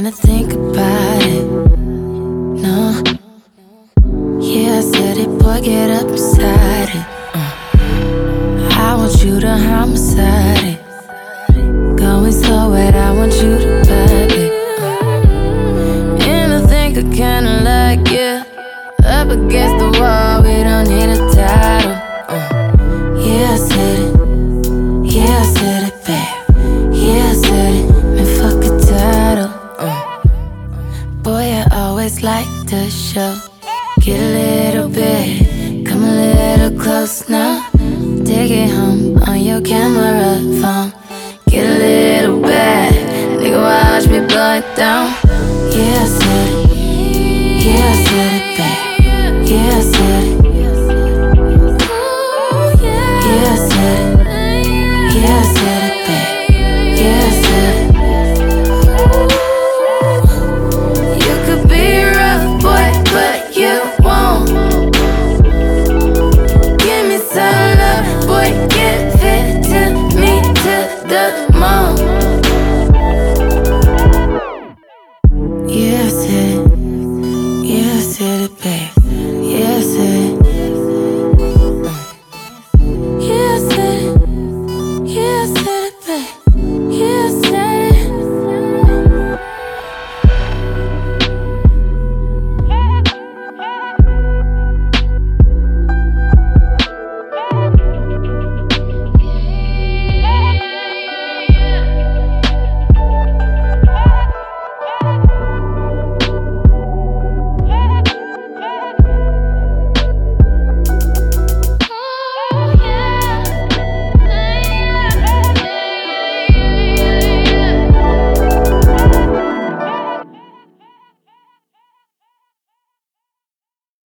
to think about it. No. Yeah, I said it, boy, get up inside it. I want you to homicide it. Going so wet, I want you to vibe it. And I think I kinda like you. Up against the wall, we don't need a title. Yeah, I said it. Yeah, I said it, babe. Yeah, I said it. Man, fuck a title. Boy, I always like to show. Get a little bit, come a little close now. Take it home on your camera phone. Get a little bad, nigga, watch me blow it down. Yeah, I said it. Yeah, I said it, babe. Yeah, I said it.